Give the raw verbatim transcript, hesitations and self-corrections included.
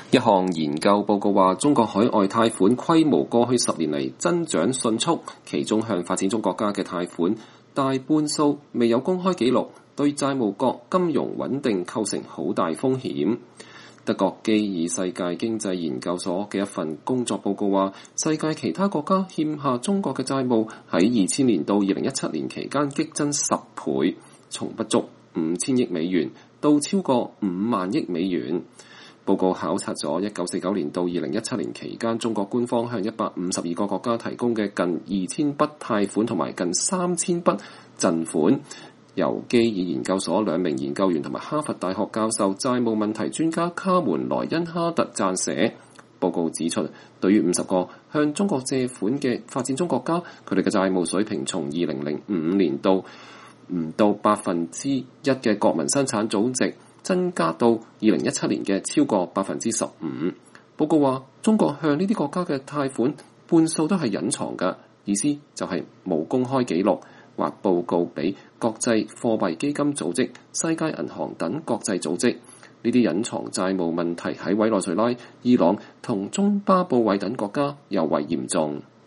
一項研究報告話，中國海外貸款規模過去十年嚟增長迅速，其中向發展中國家嘅貸款大半數未有公開記錄，對債務國金融穩定構成好大風險。德國基爾世界經濟研究所嘅一份工作報告話，世界其他國家欠下中國嘅債務喺二千年到二零一七年期間激增十倍，從不足五千億美元到超過五萬億美元。報告考察咗一九四九年到二零一七年期間，中國官方向一百五十二個國家提供嘅近二千筆貸款同埋近三千筆贈款。由基爾研究所兩名研究員同埋哈佛大學教授債務問題專家卡門萊恩哈特撰寫報告指出，對於五十個向中國借款嘅發展中國家，佢哋嘅債務水平從二零零五年到唔到百分之一嘅國民生產總值，增加到二零一七年嘅超過百分之十五。報告話，中國向呢啲國家嘅貸款半數都係隱藏嘅，意思就係冇公開記錄或報告俾國際貨幣基金組織、世界銀行等國際組織。呢啲隱藏債務問題喺委內瑞拉、伊朗同中巴布韋等國家尤為嚴重。